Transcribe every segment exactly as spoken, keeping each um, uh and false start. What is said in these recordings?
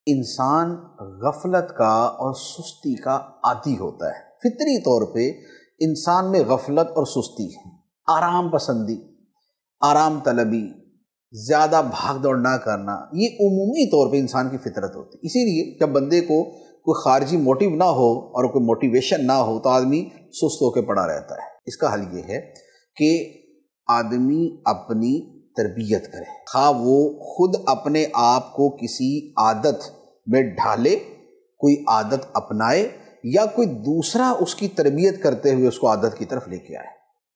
انسان غفلت کا اور سستی کا عادی ہوتا ہے۔ فطری طور پہ انسان میں غفلت اور سستی ہے، آرام پسندی، آرام طلبی، زیادہ بھاگ دوڑ نہ کرنا، یہ عمومی طور پہ انسان کی فطرت ہوتی ہے۔ اسی لیے جب بندے کو کوئی خارجی موٹیو نہ ہو اور کوئی موٹیویشن نہ ہو تو آدمی سست ہو کے پڑا رہتا ہے۔ اس کا حل یہ ہے کہ آدمی اپنی تربیت کرے، خواہ وہ خود اپنے آپ کو کسی عادت میں ڈھالے، کوئی عادت اپنائے، یا کوئی دوسرا اس کی تربیت کرتے ہوئے اس کو عادت کی طرف لے کے آئے۔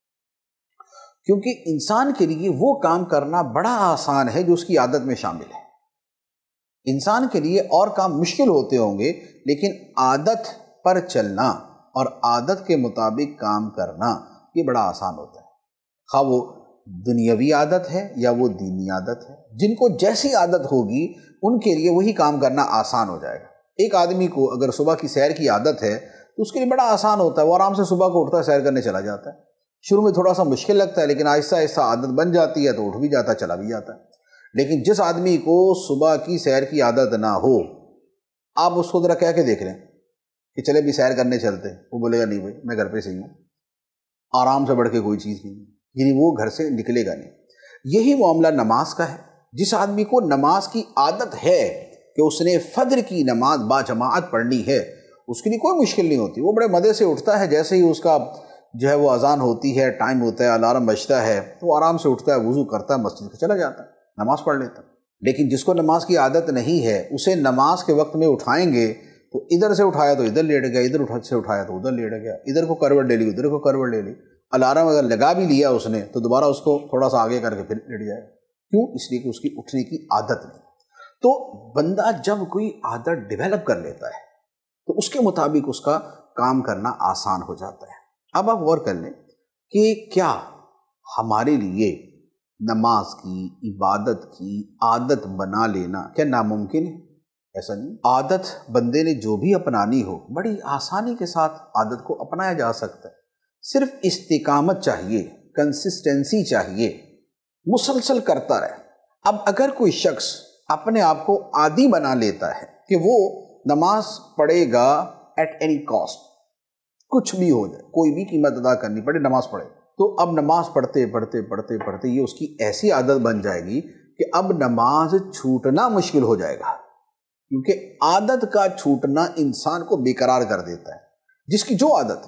کیونکہ انسان کے لیے وہ کام کرنا بڑا آسان ہے جو اس کی عادت میں شامل ہے۔ انسان کے لیے اور کام مشکل ہوتے ہوں گے، لیکن عادت پر چلنا اور عادت کے مطابق کام کرنا یہ بڑا آسان ہوتا ہے، خواہ وہ دنیاوی عادت ہے یا وہ دینی عادت ہے۔ جن کو جیسی عادت ہوگی ان کے لیے وہی کام کرنا آسان ہو جائے گا۔ ایک آدمی کو اگر صبح کی سیر کی عادت ہے تو اس کے لیے بڑا آسان ہوتا ہے، وہ آرام سے صبح کو اٹھتا ہے، سیر کرنے چلا جاتا ہے۔ شروع میں تھوڑا سا مشکل لگتا ہے، لیکن آہستہ آہستہ عادت بن جاتی ہے تو اٹھ بھی جاتا ہے، چلا بھی جاتا ہے۔ لیکن جس آدمی کو صبح کی سیر کی عادت نہ ہو، آپ اس کو ذرا کہہ کے دیکھ لیں کہ چلے بھی سیر کرنے چلتے، وہ بولے گا نہیں بھائی میں گھر پہ صحیح ہوں، آرام سے بڑھ کے کوئی چیز نہیں، یعنی وہ گھر سے نکلے گا نہیں۔ یہی معاملہ نماز کا ہے۔ جس آدمی کو نماز کی عادت ہے کہ اس نے فجر کی نماز با جماعت پڑھنی ہے، اس کے لیے کوئی مشکل نہیں ہوتی، وہ بڑے مزے سے اٹھتا ہے، جیسے ہی اس کا جو ہے وہ اذان ہوتی ہے، ٹائم ہوتا ہے، الارم بجتا ہے، تو وہ آرام سے اٹھتا ہے، وضو کرتا ہے، مسجد کو چلا جاتا ہے، نماز پڑھ لیتا ہے۔ لیکن جس کو نماز کی عادت نہیں ہے، اسے نماز کے وقت میں اٹھائیں گے تو ادھر سے اٹھایا تو ادھر لیٹ گیا، ادھر سے اٹھایا تو ادھر لیٹ گیا، ادھر کو کروٹ لے لی، ادھر کو کروٹ لے لی۔ الارم اگر لگا بھی لیا اس نے تو دوبارہ اس کو تھوڑا سا آگے کر کے پھر لیٹ جائے گا۔ کیوں؟ اس لیے کہ اس کی اٹھنے کی عادت نہیں۔ تو بندہ جب کوئی عادت ڈیولپ کر لیتا ہے تو اس کے مطابق اس کا کام کرنا آسان ہو جاتا ہے۔ اب آپ غور کر لیں کہ کیا ہمارے لیے نماز کی، عبادت کی عادت بنا لینا کیا ناممکن ہے؟ ایسا نہیں۔ عادت بندے نے جو بھی اپنانی ہو بڑی آسانی کے ساتھ عادت کو اپنایا جا سکتا ہے، صرف استقامت چاہیے، کنسسٹنسی چاہیے، مسلسل کرتا رہے۔ اب اگر کوئی شخص اپنے آپ کو عادی بنا لیتا ہے کہ وہ نماز پڑھے گا ایٹ اینی کاسٹ، کچھ بھی ہو جائے، کوئی بھی قیمت ادا کرنی پڑے نماز پڑھے، تو اب نماز پڑھتے پڑھتے پڑھتے پڑھتے یہ اس کی ایسی عادت بن جائے گی کہ اب نماز چھوٹنا مشکل ہو جائے گا، کیونکہ عادت کا چھوٹنا انسان کو بیقرار کر دیتا ہے۔ جس کی جو عادت ہے،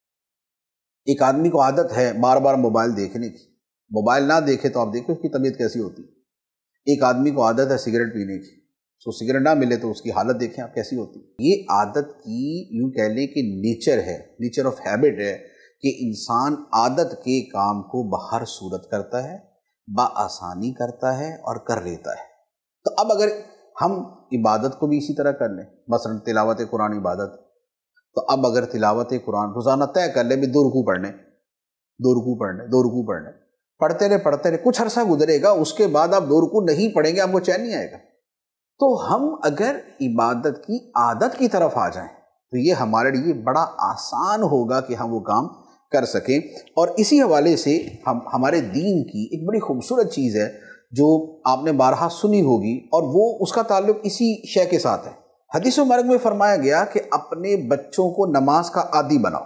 ایک آدمی کو عادت ہے بار بار موبائل دیکھنے کی، موبائل نہ دیکھے تو آپ دیکھیں اس کی طبیعت کیسی ہوتی ہے۔ ایک آدمی کو عادت ہے سگریٹ پینے کی، تو سگریٹ نہ ملے تو اس کی حالت دیکھیں آپ کیسی ہوتی ہے۔ یہ عادت کی یوں کہہ لیں کہ نیچر ہے، نیچر آف ہیبٹ ہے کہ انسان عادت کے کام کو بہر صورت کرتا ہے، بآسانی کرتا ہے اور کر لیتا ہے۔ تو اب اگر ہم عبادت کو بھی اسی طرح کر لیں، مثلا تلاوت قرآن عبادت، تو اب اگر تلاوت قرآن روزانہ طے کر لیں بھی دو رکوع پڑھنے، دو رکوع پڑھنے، دو رکوع پڑھنے، پڑھتے رہے پڑھتے رہے، کچھ عرصہ گزرے گا، اس کے بعد آپ دو رکوع نہیں پڑھیں گے، آپ کو چین نہیں آئے گا۔ تو ہم اگر عبادت کی عادت کی طرف آ جائیں تو یہ ہمارے لیے بڑا آسان ہوگا کہ ہم وہ کام کر سکیں۔ اور اسی حوالے سے ہم ہمارے دین کی ایک بڑی خوبصورت چیز ہے جو آپ نے بارہا سنی ہوگی، اور وہ اس کا تعلق اسی شے کے ساتھ ہے۔ حدیث مبارک میں فرمایا گیا کہ اپنے بچوں کو نماز کا عادی بناؤ،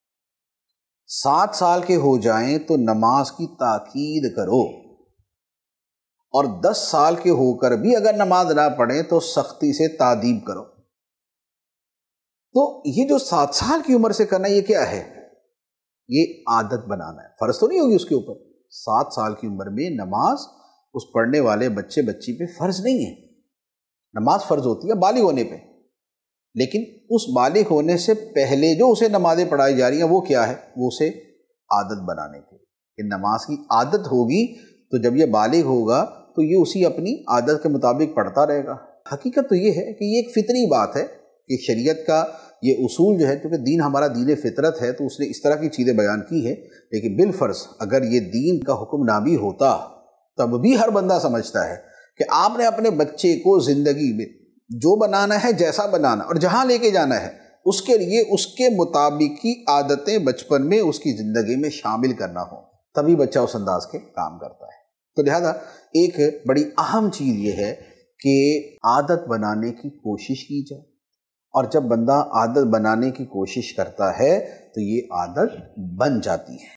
سات سال کے ہو جائیں تو نماز کی تاکید کرو، اور دس سال کے ہو کر بھی اگر نماز نہ پڑھیں تو سختی سے تادیب کرو۔ تو یہ جو سات سال کی عمر سے کرنا، یہ کیا ہے؟ یہ عادت بنانا ہے، فرض تو نہیں ہوگی اس کے اوپر۔ سات سال کی عمر میں نماز اس پڑھنے والے بچے بچی پہ فرض نہیں ہے۔ نماز فرض ہوتی ہے بالغ ہونے پہ، لیکن اس بالغ ہونے سے پہلے جو اسے نمازیں پڑھائی جا رہی ہیں وہ کیا ہے؟ وہ اسے عادت بنانے کے کہ نماز کی عادت ہوگی، تو جب یہ بالغ ہوگا تو یہ اسی اپنی عادت کے مطابق پڑھتا رہے گا۔ حقیقت تو یہ ہے کہ یہ ایک فطری بات ہے کہ شریعت کا یہ اصول جو ہے، کیونکہ دین ہمارا دین فطرت ہے تو اس نے اس طرح کی چیزیں بیان کی ہے، لیکن بالفرض اگر یہ دین کا حکم نہ بھی ہوتا تب بھی ہر بندہ سمجھتا ہے کہ آپ نے اپنے بچے کو زندگی میں جو بنانا ہے، جیسا بنانا اور جہاں لے کے جانا ہے، اس کے لیے اس کے مطابق کی عادتیں بچپن میں اس کی زندگی میں شامل کرنا ہو، تبھی بچہ اس انداز کے کام کرتا ہے۔ تو لہذا ایک بڑی اہم چیز یہ ہے کہ عادت بنانے کی کوشش کی جائے، اور جب بندہ عادت بنانے کی کوشش کرتا ہے تو یہ عادت بن جاتی ہے۔